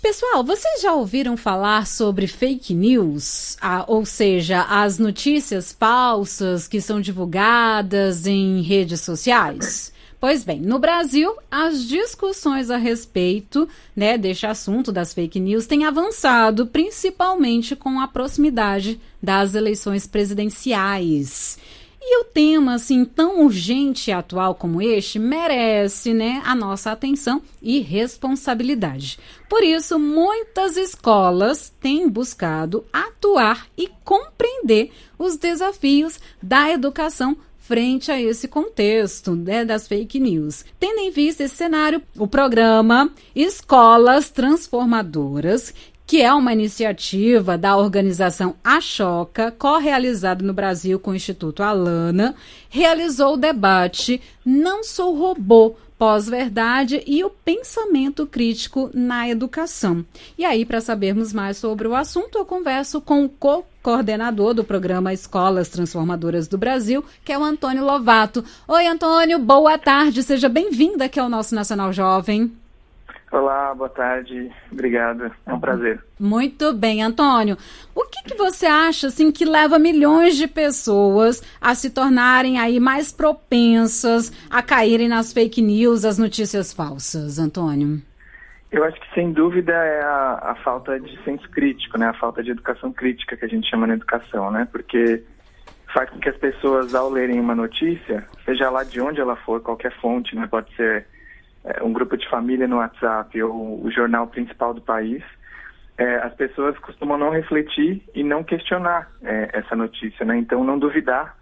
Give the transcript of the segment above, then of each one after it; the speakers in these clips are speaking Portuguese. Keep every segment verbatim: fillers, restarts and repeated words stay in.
Pessoal, vocês já ouviram falar sobre fake news? Ah, ou seja, as notícias falsas que são divulgadas em redes sociais? Pois bem, no Brasil, as discussões a respeito, né, deste assunto das fake news têm avançado, principalmente com a proximidade das eleições presidenciais. E o tema, assim, tão urgente e atual como este, merece, né, a nossa atenção e responsabilidade. Por isso, muitas escolas têm buscado atuar e compreender os desafios da educação frente a esse contexto, né, das fake news. Tendo em vista esse cenário, o programa Escolas Transformadoras, que é uma iniciativa da organização Ashoka, co-realizada no Brasil com o Instituto Alana, realizou o debate Não Sou Robô, Pós-Verdade e o Pensamento Crítico na Educação. E aí, para sabermos mais sobre o assunto, eu converso com o co-coordenador do programa Escolas Transformadoras do Brasil, que é o Antônio Lovato. Oi, Antônio, boa tarde, seja bem-vindo aqui ao nosso Nacional Jovem. Olá, boa tarde, obrigado, é um prazer. Muito bem, Antônio. O que, que você acha assim, que leva milhões de pessoas a se tornarem aí mais propensas a caírem nas fake news, as notícias falsas, Antônio? Eu acho que sem dúvida é a, a falta de senso crítico, né? A falta de educação crítica que a gente chama na educação, né? Porque faz com que as pessoas, ao lerem uma notícia, seja lá de onde ela for, qualquer fonte, né? Pode ser um grupo de família no WhatsApp ou o jornal principal do país, é, as pessoas costumam não refletir e não questionar é, essa notícia, né? Então não duvidar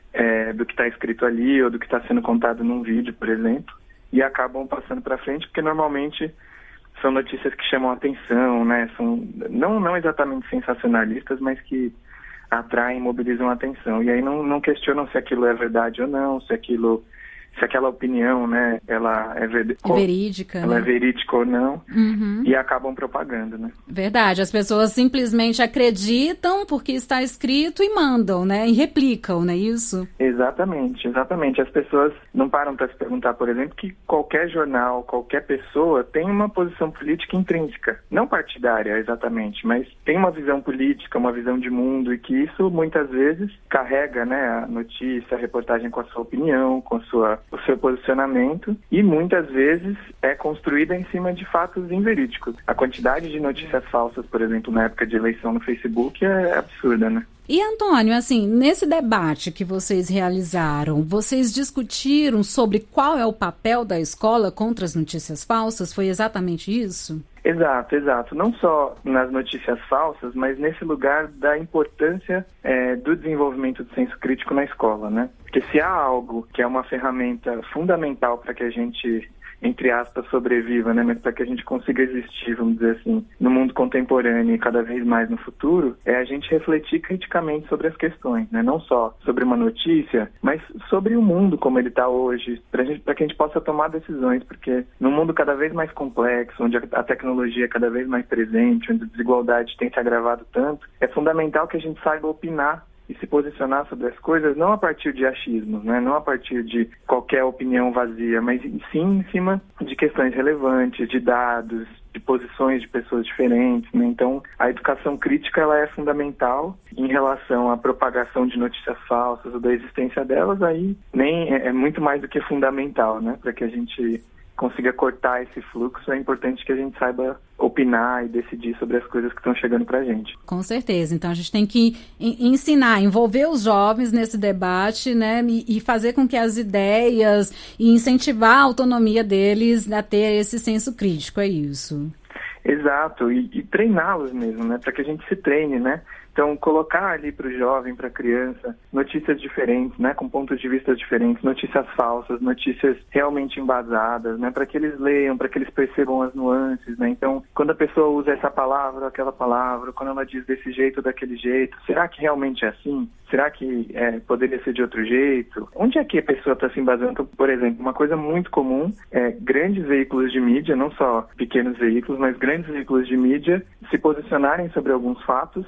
é, do que está escrito ali ou do que está sendo contado num vídeo, por exemplo, e acabam passando para frente, porque normalmente são notícias que chamam a atenção, né? São não, não exatamente sensacionalistas, mas que atraem, mobilizam a atenção. E aí não, não questionam se aquilo é verdade ou não, se aquilo... se aquela opinião, né, ela é ver... verídica, ela né? é verídica ou não, uhum. E acabam propagando, né? Verdade, as pessoas simplesmente acreditam porque está escrito e mandam, né, e replicam, não é isso? Exatamente, exatamente. As pessoas não param para se perguntar, por exemplo, que qualquer jornal, qualquer pessoa tem uma posição política intrínseca, não partidária exatamente, mas tem uma visão política, uma visão de mundo, e que isso muitas vezes carrega, né, a notícia, a reportagem com a sua opinião, com a sua o seu posicionamento, e muitas vezes é construída em cima de fatos inverídicos. A quantidade de notícias falsas, por exemplo, na época de eleição no Facebook é absurda, né? E, Antônio, assim, nesse debate que vocês realizaram, vocês discutiram sobre qual é o papel da escola contra as notícias falsas? Foi exatamente isso? Exato, exato. Não só nas notícias falsas, mas nesse lugar da importância é, do desenvolvimento do senso crítico na escola, né? Porque se há algo que é uma ferramenta fundamental para que a gente, entre aspas, sobreviva, né? Mas para que a gente consiga existir, vamos dizer assim, no mundo contemporâneo e cada vez mais no futuro, é a gente refletir criticamente sobre as questões, né? Não só sobre uma notícia, mas sobre o mundo como ele está hoje, para para que a gente possa tomar decisões, porque num mundo cada vez mais complexo, onde a tecnologia é cada vez mais presente, onde a desigualdade tem se agravado tanto, é fundamental que a gente saiba opinar e se posicionar sobre as coisas, não a partir de achismos, né? Não a partir de qualquer opinião vazia, mas sim em cima de questões relevantes, de dados, de posições de pessoas diferentes, né? Então, a educação crítica ela é fundamental em relação à propagação de notícias falsas ou da existência delas, aí nem é, é muito mais do que fundamental, né? Para que a gente consiga cortar esse fluxo, é importante que a gente saiba opinar e decidir sobre as coisas que estão chegando para a gente. Com certeza. Então, a gente tem que ensinar, envolver os jovens nesse debate, né, e, e fazer com que as ideias e incentivar a autonomia deles a ter esse senso crítico, é isso? Exato, e, e treiná-los mesmo, né, para que a gente se treine, né? Então, colocar ali para o jovem, para a criança, notícias diferentes, né, com pontos de vista diferentes, notícias falsas, notícias realmente embasadas, né, para que eles leiam, para que eles percebam as nuances, né. Então, quando a pessoa usa essa palavra, aquela palavra, quando ela diz desse jeito, daquele jeito, será que realmente é assim? Será que é, poderia ser de outro jeito? Onde é que a pessoa está se embasando? Por exemplo, uma coisa muito comum é grandes veículos de mídia, não só pequenos veículos, mas grandes veículos de mídia se posicionarem sobre alguns fatos sem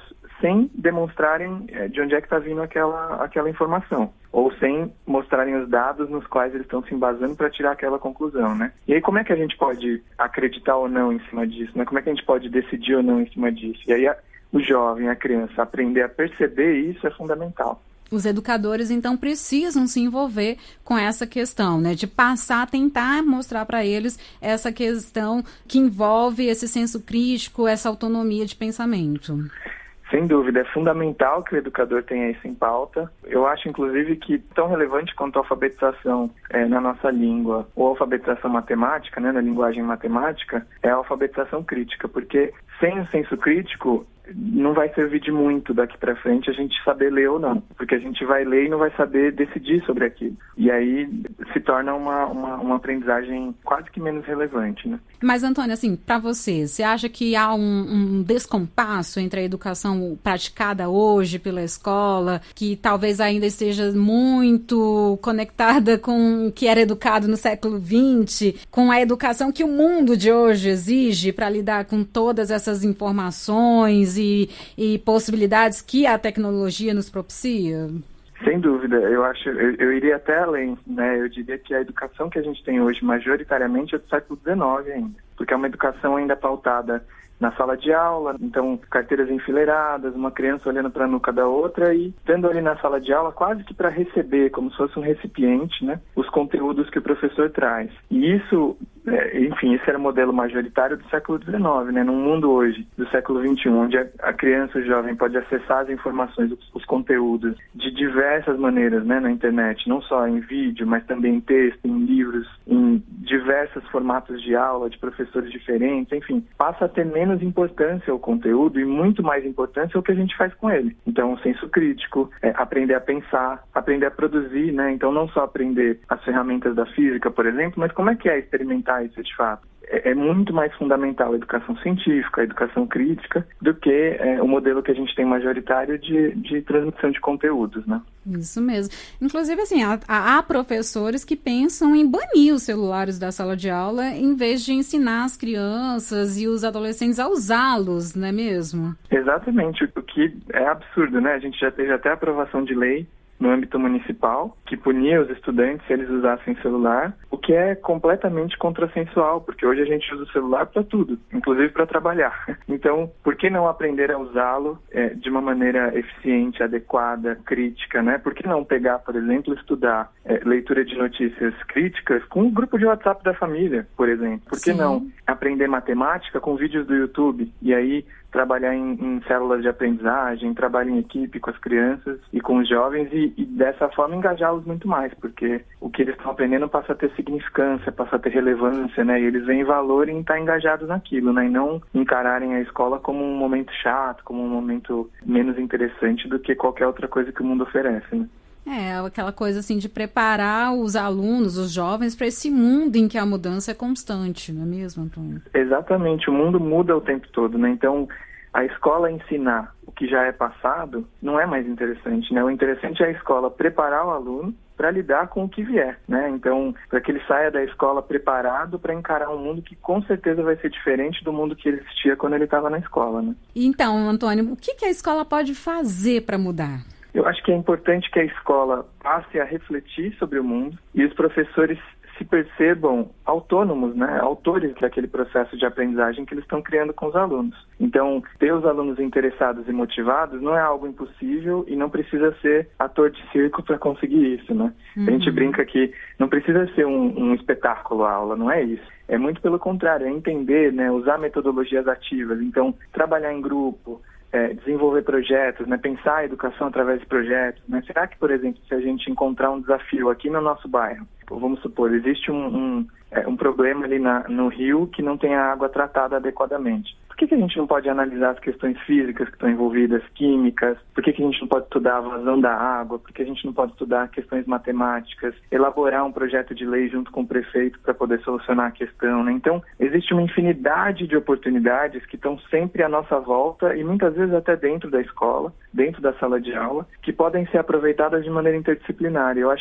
sem demonstrarem é, de onde é que está vindo aquela, aquela informação, ou sem mostrarem os dados nos quais eles estão se embasando para tirar aquela conclusão, né? E aí como é que a gente pode acreditar ou não em cima disso, né? Como é que a gente pode decidir ou não em cima disso? E aí a, o jovem, a criança, aprender a perceber isso é fundamental. Os educadores, então, precisam se envolver com essa questão, né? De passar a tentar mostrar para eles essa questão que envolve esse senso crítico, essa autonomia de pensamento. Sem dúvida, é fundamental que o educador tenha isso em pauta. Eu acho, inclusive, que tão relevante quanto a alfabetização é, na nossa língua ou a alfabetização matemática, né, na linguagem matemática, é a alfabetização crítica, porque sem o senso crítico não vai servir de muito daqui para frente a gente saber ler ou não, porque a gente vai ler e não vai saber decidir sobre aquilo. E aí se torna uma, uma, uma aprendizagem quase que menos relevante, né? Mas, Antônio, assim, para você, você acha que há um, um descompasso entre a educação praticada hoje pela escola, que talvez ainda esteja muito conectada com o que era educado no século vinte, com a educação que o mundo de hoje exige para lidar com todas essas informações e, e possibilidades que a tecnologia nos propicia? Sem dúvida, eu acho, eu, eu iria até além, né? Eu diria que a educação que a gente tem hoje, majoritariamente, é do século dezenove ainda, porque é uma educação ainda pautada na sala de aula, então carteiras enfileiradas, uma criança olhando para a nuca da outra e estando ali na sala de aula quase que para receber, como se fosse um recipiente, né, os conteúdos que o professor traz. E isso, é, enfim, esse era o modelo majoritário do século dezenove, né, num mundo hoje, do século vinte e um, onde a, a criança, o jovem, pode acessar as informações, os, os conteúdos de diversas maneiras, né, na internet, não só em vídeo, mas também em texto, em livros, em diversos formatos de aula, de professores diferentes, enfim, passa a ter menos importância ao conteúdo e muito mais importância ao que a gente faz com ele. Então, o senso crítico, é, aprender a pensar, aprender a produzir, né? Então, não só aprender as ferramentas da física, por exemplo, mas como é que é experimentar isso de fato? É, é muito mais fundamental a educação científica, a educação crítica, do que é, o modelo que a gente tem majoritário de, de transmissão de conteúdos, né? Isso mesmo. Inclusive, assim, há, há professores que pensam em banir os celulares da sala de aula em vez de ensinar as crianças e os adolescentes a usá-los, não é mesmo? Exatamente, o que é absurdo, né? A gente já teve até aprovação de lei no âmbito municipal, que punia os estudantes se eles usassem celular, o que é completamente contrassensual, porque hoje a gente usa o celular para tudo, inclusive para trabalhar. Então, por que não aprender a usá-lo é, de uma maneira eficiente, adequada, crítica, né? Por que não pegar, por exemplo, estudar é, leitura de notícias críticas com um grupo de WhatsApp da família, por exemplo? Por que Sim. não aprender matemática com vídeos do YouTube e aí trabalhar em, em células de aprendizagem, trabalhar em equipe com as crianças e com os jovens e, e dessa forma engajá-los muito mais, porque o que eles estão aprendendo passa a ter significância, passa a ter relevância, né? E eles veem valor em estar engajados naquilo, né? E não encararem a escola como um momento chato, como um momento menos interessante do que qualquer outra coisa que o mundo oferece, né? É, aquela coisa assim de preparar os alunos, os jovens, para esse mundo em que a mudança é constante, não é mesmo, Antônio? Exatamente, o mundo muda o tempo todo, né? Então, a escola ensinar o que já é passado não é mais interessante, né? O interessante é a escola preparar o aluno para lidar com o que vier, né? Então, para que ele saia da escola preparado para encarar um mundo que com certeza vai ser diferente do mundo que existia quando ele estava na escola, né? Então, Antônio, o que, que a escola pode fazer para mudar? Eu acho que é importante que a escola passe a refletir sobre o mundo e os professores se percebam autônomos, né, autores daquele processo de aprendizagem que eles estão criando com os alunos. Então, ter os alunos interessados e motivados não é algo impossível e não precisa ser ator de circo para conseguir isso, né? Uhum. A gente brinca que não precisa ser um, um espetáculo a aula, não é isso. É muito pelo contrário, é entender, né, usar metodologias ativas. Então, trabalhar em grupo, É, desenvolver projetos, né, pensar a educação através de projetos, né? Será que, por exemplo, se a gente encontrar um desafio aqui no nosso bairro, vamos supor, existe um, um, é, um problema ali na, no rio que não tem a água tratada adequadamente. Por que, que a gente não pode analisar as questões físicas que estão envolvidas, químicas? Por que, que a gente não pode estudar a vazão da água? Por que a gente não pode estudar questões matemáticas? Elaborar um projeto de lei junto com o prefeito para poder solucionar a questão, né? Então, existe uma infinidade de oportunidades que estão sempre à nossa volta e muitas vezes até dentro da escola, dentro da sala de aula, que podem ser aproveitadas de maneira interdisciplinar. Eu acho que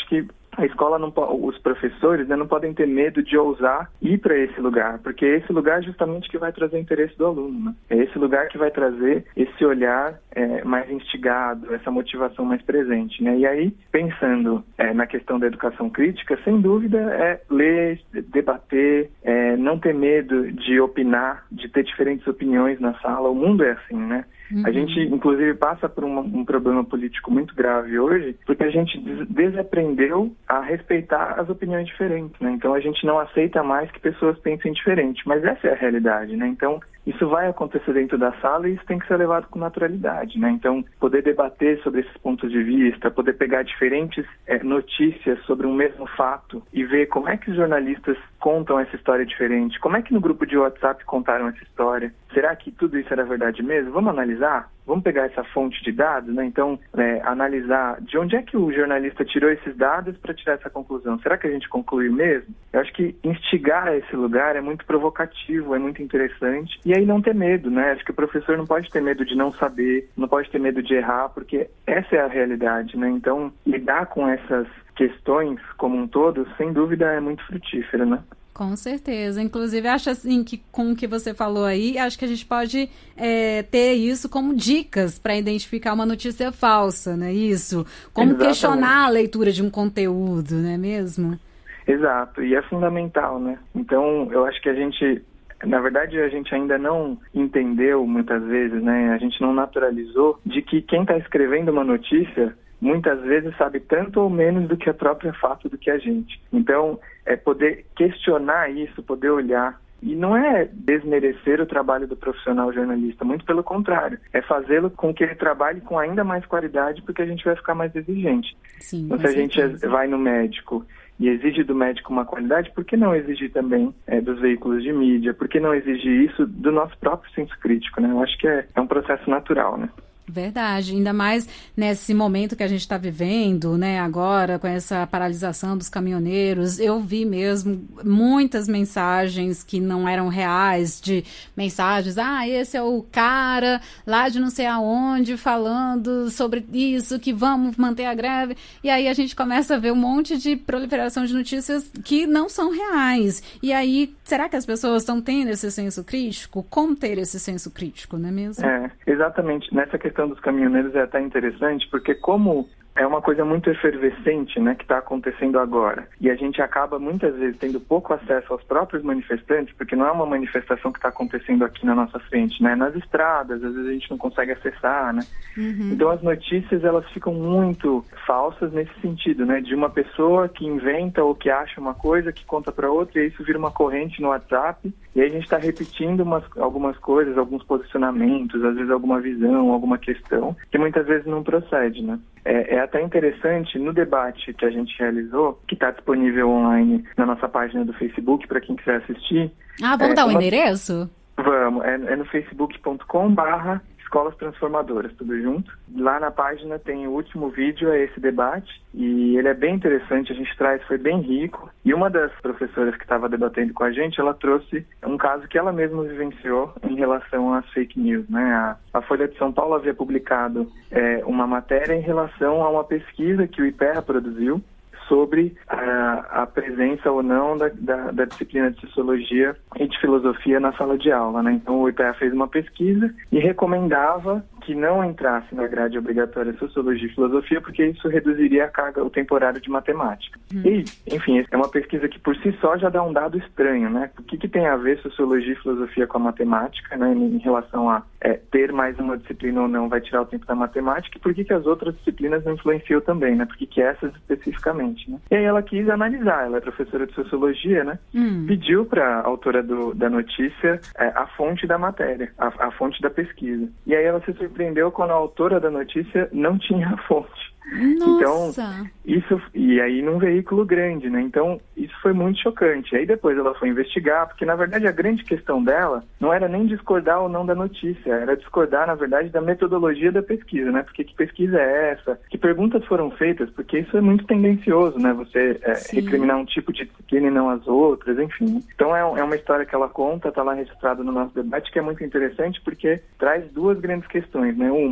a escola, não, os professores, né, não podem ter medo de ousar ir para esse lugar, porque é esse lugar justamente que vai trazer o interesse do aluno, né? É esse lugar que vai trazer esse olhar é, mais instigado, essa motivação mais presente, né? E aí, pensando é, na questão da educação crítica, sem dúvida é ler, debater, é, não ter medo de opinar, de ter diferentes opiniões na sala. O mundo é assim, né? Uhum. A gente, inclusive, passa por um, um problema político muito grave hoje, porque a gente des- desaprendeu a respeitar as opiniões diferentes, né? Então, a gente não aceita mais que pessoas pensem diferente, mas essa é a realidade, né? Então, isso vai acontecer dentro da sala e isso tem que ser levado com naturalidade, né? Então, poder debater sobre esses pontos de vista, poder pegar diferentes é, notícias sobre um mesmo fato e ver como é que os jornalistas contam essa história diferente, como é que no grupo de WhatsApp contaram essa história, será que tudo isso era verdade mesmo? Vamos analisar? Vamos pegar essa fonte de dados, né? Então, é, analisar de onde é que o jornalista tirou esses dados para tirar essa conclusão. Será que a gente concluiu mesmo? Eu acho que instigar a esse lugar é muito provocativo, é muito interessante. E aí não ter medo, né? Acho que o professor não pode ter medo de não saber, não pode ter medo de errar, porque essa é a realidade, né? Então, lidar com essas questões como um todo, sem dúvida, é muito frutífero, né? Com certeza. Inclusive, acho assim que com o que você falou aí, acho que a gente pode é, ter isso como dicas para identificar uma notícia falsa, não é isso? Como Exatamente. Questionar a leitura de um conteúdo, não é mesmo? Exato, e é fundamental, né? Então, eu acho que a gente, na verdade, a gente ainda não entendeu muitas vezes, né? A gente não naturalizou de que quem está escrevendo uma notícia muitas vezes sabe tanto ou menos do que a própria fato do que a gente. Então, é poder questionar isso, poder olhar. E não é desmerecer o trabalho do profissional jornalista, muito pelo contrário. É fazê-lo com que ele trabalhe com ainda mais qualidade, porque a gente vai ficar mais exigente. Sim, então, se a gente vai no médico e exige do médico uma qualidade, por que não exigir também é, dos veículos de mídia? Por que não exigir isso do nosso próprio senso crítico, né? Eu acho que é, é um processo natural, né? Verdade, ainda mais nesse momento que a gente está vivendo, né, agora com essa paralisação dos caminhoneiros. Eu vi mesmo muitas mensagens que não eram reais, de mensagens, ah, esse é o cara lá de não sei aonde falando sobre isso, que vamos manter a greve, e aí a gente começa a ver um monte de proliferação de notícias que não são reais. E aí, será que as pessoas estão tendo esse senso crítico? Como ter esse senso crítico, não é mesmo? É, exatamente. Nessa questão dos caminhoneiros é até interessante, porque como é uma coisa muito efervescente, né, que está acontecendo agora, e a gente acaba muitas vezes tendo pouco acesso aos próprios manifestantes, porque não é uma manifestação que está acontecendo aqui na nossa frente, né, nas estradas, às vezes a gente não consegue acessar, né, uhum. Então as notícias, elas ficam muito falsas nesse sentido, né, de uma pessoa que inventa ou que acha uma coisa, que conta para outra, e isso vira uma corrente no WhatsApp, e aí a gente está repetindo umas, algumas coisas, alguns posicionamentos, às vezes alguma visão, alguma questão, que muitas vezes não procede, né. É, é até interessante, no debate que a gente realizou, que está disponível online na nossa página do Facebook, para quem quiser assistir. Ah, vamos é, dar o um uma... endereço? Vamos, é, é no facebook ponto com barra Escolas Transformadoras, tudo junto. Lá na página tem o último vídeo, é esse debate, e ele é bem interessante, a gente traz, foi bem rico. E uma das professoras que estava debatendo com a gente, ela trouxe um caso que ela mesma vivenciou em relação às fake news, né? A, a Folha de São Paulo havia publicado é, uma matéria em relação a uma pesquisa que o IPEA produziu sobre a, a presença ou não da, da, da disciplina de Sociologia e de Filosofia na sala de aula, né? Então o IPEA fez uma pesquisa e recomendava que não entrasse na grade obrigatória Sociologia e Filosofia, porque isso reduziria a carga, o temporário de matemática. Hum. E, enfim, é uma pesquisa que por si só já dá um dado estranho, né? O que, que tem a ver Sociologia e Filosofia com a matemática, né? Em relação a é, ter mais uma disciplina ou não vai tirar o tempo da matemática, e por que, que as outras disciplinas não influenciam também, né? Por que, que essas especificamente, né? E aí ela quis analisar, ela é professora de Sociologia, né? Hum. Pediu para a autora do, da notícia é, a fonte da matéria, a, a fonte da pesquisa. E aí ela se surpreendeu quando a autora da notícia não tinha a fonte. Nossa. Então, isso, e aí num veículo grande, né? Então, isso foi muito chocante. Aí depois ela foi investigar, porque na verdade a grande questão dela não era nem discordar ou não da notícia, era discordar, na verdade, da metodologia da pesquisa, né? Porque que pesquisa é essa? Que perguntas foram feitas? Porque isso é muito tendencioso, né? Você é, recriminar um tipo de disciplina e não as outras, enfim. Então, é, é uma história que ela conta, tá lá registrado no nosso debate, que é muito interessante, porque traz duas grandes questões, né? Uma,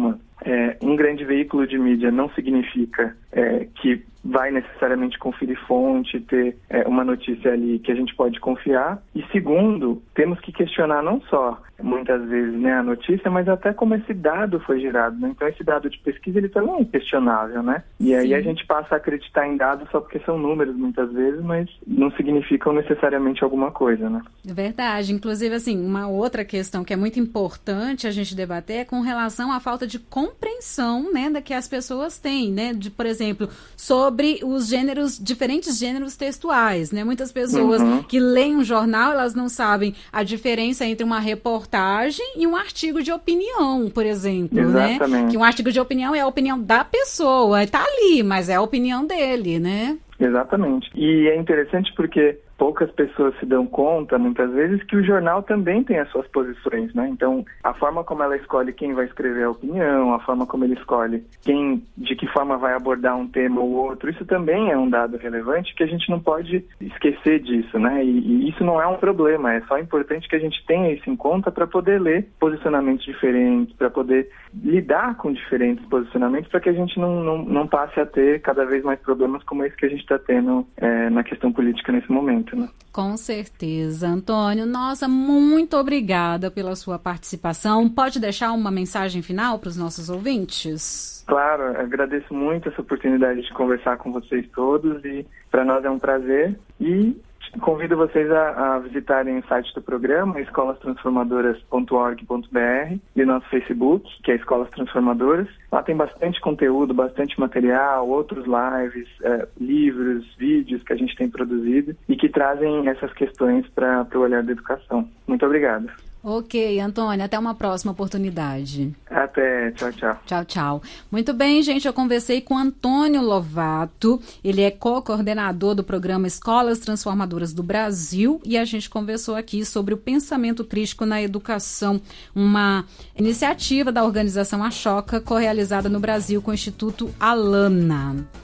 é, um grande veículo de mídia não significa é, que vai necessariamente conferir fonte, ter é, uma notícia ali que a gente pode confiar. E segundo, temos que questionar não só, muitas vezes, né, a notícia, mas até como esse dado foi gerado, né? Então esse dado de pesquisa, ele também é questionável, né? E aí Sim. a gente passa a acreditar em dados só porque são números, muitas vezes, mas não significam necessariamente alguma coisa, né? Verdade. Inclusive, assim, uma outra questão que é muito importante a gente debater é com relação à falta de compreensão, né, da que as pessoas têm, né? De, por exemplo, sobre sobre os gêneros, diferentes gêneros textuais, né? Muitas pessoas uhum. que leem um jornal, elas não sabem a diferença entre uma reportagem e um artigo de opinião, por exemplo, Exatamente. né? Que um artigo de opinião é a opinião da pessoa, tá ali, mas é a opinião dele, né? Exatamente. E é interessante porque poucas pessoas se dão conta, muitas vezes, que o jornal também tem as suas posições, né? Então, a forma como ela escolhe quem vai escrever a opinião, a forma como ele escolhe quem, de que forma vai abordar um tema ou outro, isso também é um dado relevante que a gente não pode esquecer disso, né? E, e isso não é um problema, é só importante que a gente tenha isso em conta para poder ler posicionamentos diferentes, para poder lidar com diferentes posicionamentos, para que a gente não, não, não passe a ter cada vez mais problemas como esse que a gente está tendo é, na questão política nesse momento. Né? Com certeza, Antônio. Nossa, muito obrigada pela sua participação. Pode deixar uma mensagem final para os nossos ouvintes? Claro, agradeço muito essa oportunidade de conversar com vocês todos e para nós é um prazer e convido vocês a, a visitarem o site do programa, escolas transformadoras ponto org ponto b r e o nosso Facebook, que é Escolas Transformadoras. Lá tem bastante conteúdo, bastante material, outros lives, é, livros, vídeos que a gente tem produzido e que trazem essas questões para o olhar da educação. Muito obrigado. Ok, Antônio, até uma próxima oportunidade. Até, tchau, tchau. Tchau, tchau. Muito bem, gente, eu conversei com Antônio Lovato, ele é co-coordenador do programa Escolas Transformadoras do Brasil e a gente conversou aqui sobre o pensamento crítico na educação, uma iniciativa da organização Ashoka, co-realizada no Brasil com o Instituto Alana.